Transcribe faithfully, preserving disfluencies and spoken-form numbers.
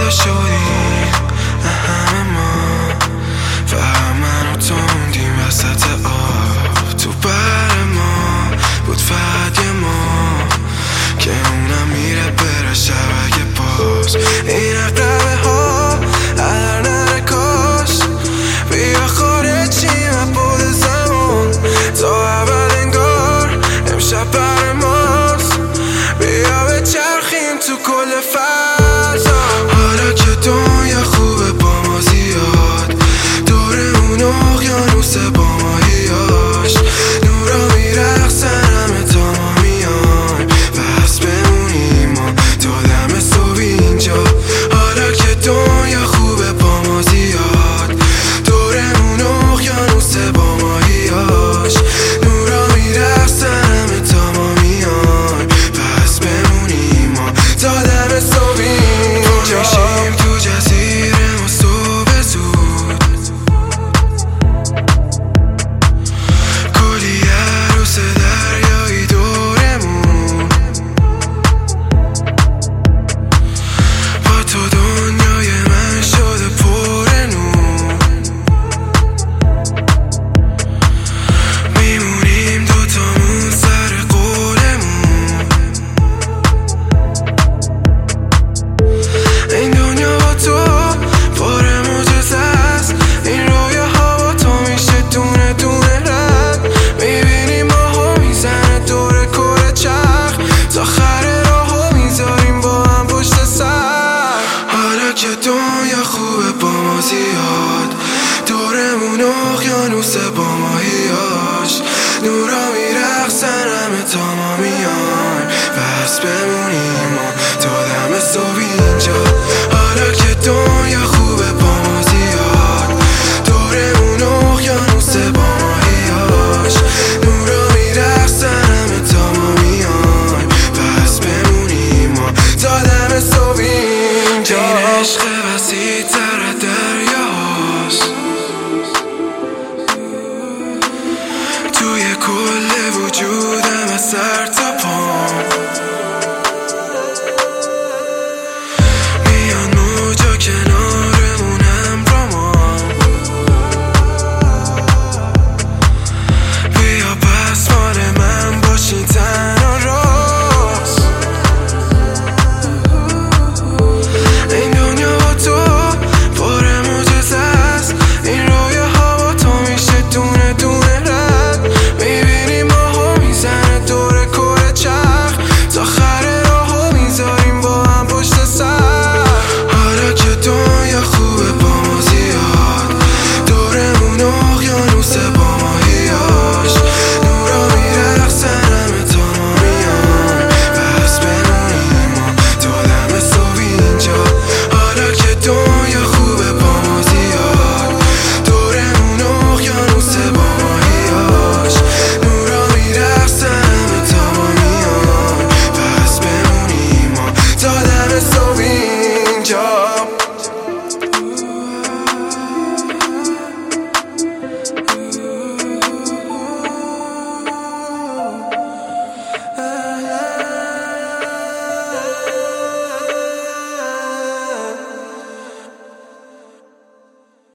جدا شدیم همه ما، فقط من و تو موندیم وسط آب. تو بر ما بود فقط یه ما که اونم میره بره شبکه باز. این اقربه ها هر نره کاش بیا خارجیم از بود زمان تا اول انگار امشب بر ماست. بیا بچرخیم تو کل فضا، حالا که دنیا خوبه با ما زیاد، دور اون اقیانوس با ماهیاش نورا میرقصن همه تا ما میایم، بس بمونیم ما تا دم صبح اینجا. حالا که دنیا خوبه با ما زیاد، دور اون اقیانوس با ماهیاش نورا میرقصن همه تا ما میایم، بس بمونیم ما تا دم صبح اینجا. میشیم تو جزیره ما صبح زود، کلی عروس دریایی دورمون، با تو دنیای من شده پر نور. میمونیم دوتامون سر قولمون، این دنیا با تو پر معجزه است، این رویاها با تو میشه دونه دونه رد. میبینیم ماهو میزنه دور کره چرخ، تا آخر راهو میذاریم با هم پشت سر. حالا که دنیا خوبه با ما زیاد، دورمون اقیانوس با ماهیاش نورا میرقصن همه تا ما میایم، بس بمونیم ما تا دم صبح اینجا. حالا که دنیا خوبه با ما زیاد، دورمون اقیانوس با ماهیاش نورا میرقصن همه تا ما میایم، بس بمونیم ما تا دم صبح اینجا. این عشق وسیع تر دریاست، توی کل وجودم از سر تا پام.